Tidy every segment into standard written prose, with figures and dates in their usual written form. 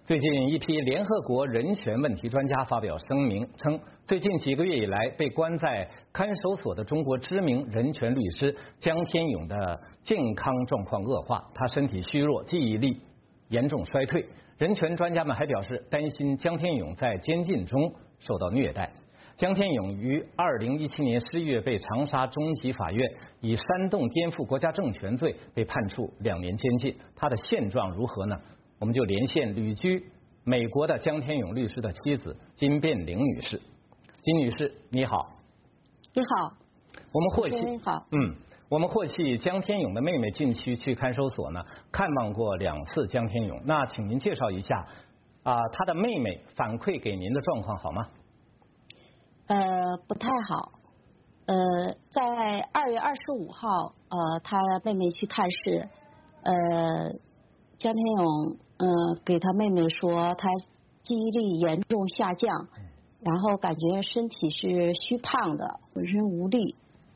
最近，一批联合国人权问题专家发表声明称，最近几个月以来，被关在看守所的中国知名人权律师江天勇的健康状况恶化，他身体虚弱，记忆力严重衰退。人权专家们还表示，担心江天勇在监禁中受到虐待。江天勇于2017年11月被长沙中级法院以煽动颠覆国家政权罪被判处2年监禁。他的现状如何呢？我们就连线旅居美国的江天勇律师的妻子金变玲女士。金女士，你好。 你好。 我们获悉， 你好。 我们获悉江天勇的妹妹近期去看守所呢看望过2次江天勇。那请您介绍一下他的妹妹反馈给您的状况好吗？ 不太好。在2月25号，他妹妹去探视，江天勇给他妹妹说他记忆力严重下降，然后感觉身体是虚胖的，浑身无力，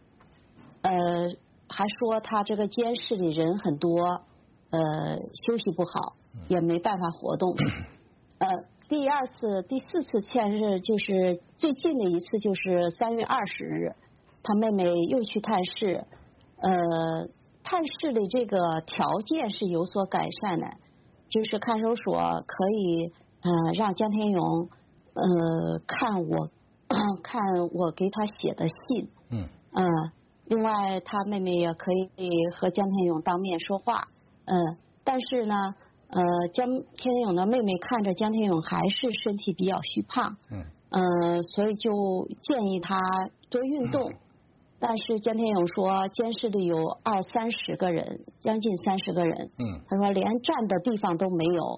还说他这个监视里人很多，休息不好，也没办法活动。第4次探视就是最近的一次，就是3月20日，他妹妹又去探视，探视的这个条件是有所改善的，就是看守所可以让江天勇看我给他写的信，另外他妹妹也可以和江天勇当面说话，但是呢江天勇的妹妹看着江天勇还是身体比较虚胖，所以就建议他多运动。但是江天勇说监视里有20-30个人，将近30个人，他说连站的地方都没有，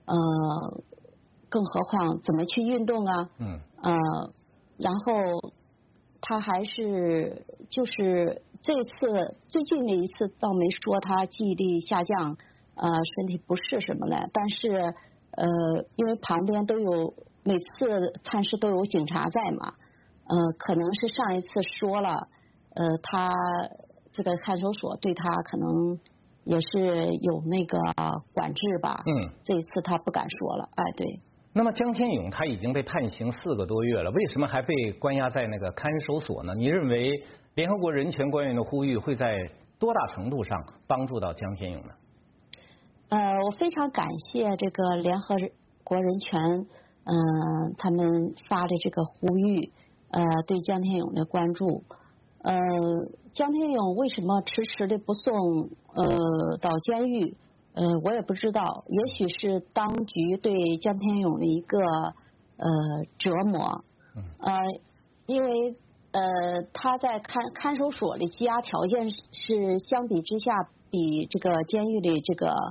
更何况怎么去运动啊？然后他还是就是这次最近的一次倒没说他记忆力下降，身体不适什么的，但是因为旁边都有每次探视都有警察在嘛，可能是上一次说了。他这个看守所对他可能也是有那个管制吧。这一次他不敢说了。对。 那么江天勇他已经被判刑4个多月了，为什么还被关押在那个看守所呢？你认为联合国人权官员的呼吁会在多大程度上帮助到江天勇呢？ 我非常感谢这个联合国人权他们发的这个呼吁，对江天勇的关注。江天勇为什么迟迟的不送到监狱？我也不知道，也许是当局对江天勇的一个折磨。因为他在看守所的羁押条件是相比之下比这个监狱的这个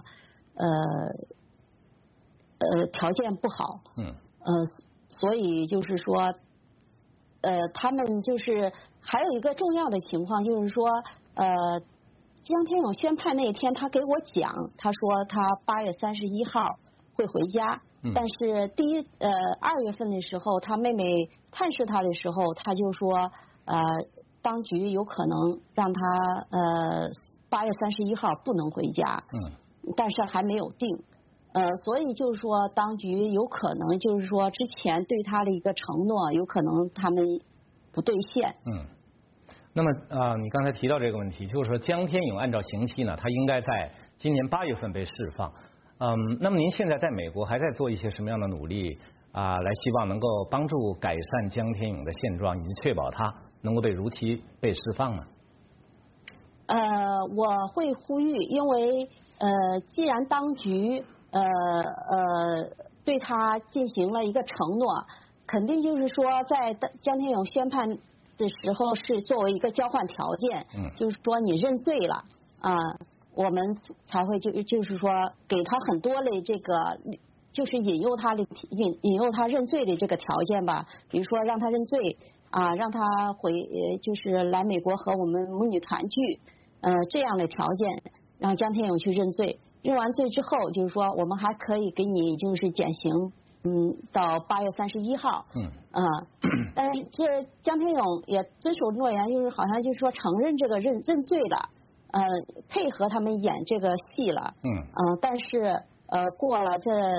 条件不好。所以就是说。他们就是还有一个重要的情况，就是说，江天勇宣判那一天，他给我讲，他说他8月31号会回家，但是2月份的时候，他妹妹探视他的时候，他就说，当局有可能让他8月31号不能回家，但是还没有定。所以就是说，当局有可能就是说之前对他的一个承诺，有可能他们不兑现。 那么你刚才提到这个问题，就是说江天勇按照刑期呢，他应该在今年8月份被释放。那么您现在在美国还在做一些什么样的努力来希望能够帮助改善江天勇的现状，以及确保他能够如期被释放呢？ 我会呼吁，因为既然当局对他进行了一个承诺，肯定就是说在江天勇宣判的时候是作为一个交换条件，就是说你认罪了我们才会就是说给他很多的这个就是引诱他认罪的这个条件吧，比如说让他认罪让他就是来美国和我们母女团聚这样的条件，让江天勇去认罪。认完罪之后，就是说我们还可以给你就是减刑，到8月31号。但是这江天勇也遵守诺言，就是好像就是说承认这个认罪了，配合他们演这个戏了。但是过了这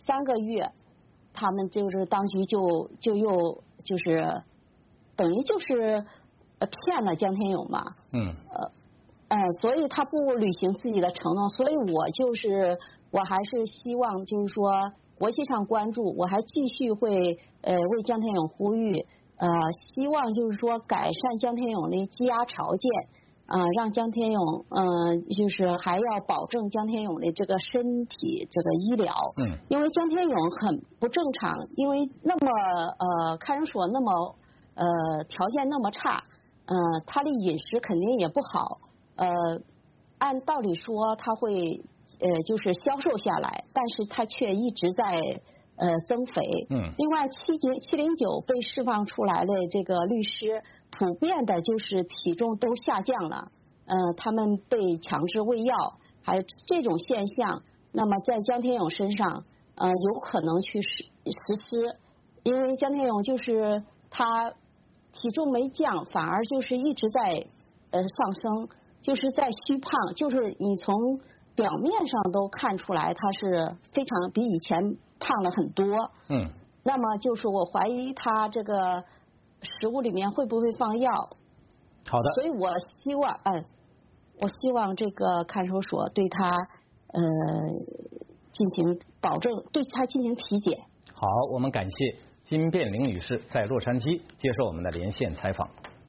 3个月，他们就是当局就又就是等于就是骗了江天勇嘛。所以他不履行自己的承诺，所以我还是希望就是说国际上关注，我还继续会为江天勇呼吁，希望就是说改善江天勇的羁押条件，让江天勇就是还要保证江天勇的这个身体这个医疗。因为江天勇很不正常，因为那么看守所那么条件那么差，他的饮食肯定也不好。按道理说他会就是消瘦下来，但是他却一直在增肥。另外709被释放出来的这个律师，普遍的就是体重都下降了。他们被强制喂药，还有这种现象，那么在江天勇身上有可能去实施，因为江天勇就是他体重没降，反而就是一直在上升。就是在虚胖，就是你从表面上都看出来他是非常比以前胖了很多。那么就是我怀疑他这个食物里面会不会放药。 好的。 所以我希望这个看守所对他进行保证，对他进行体检。 好，我们感谢金变玲女士在洛杉矶接受我们的连线采访。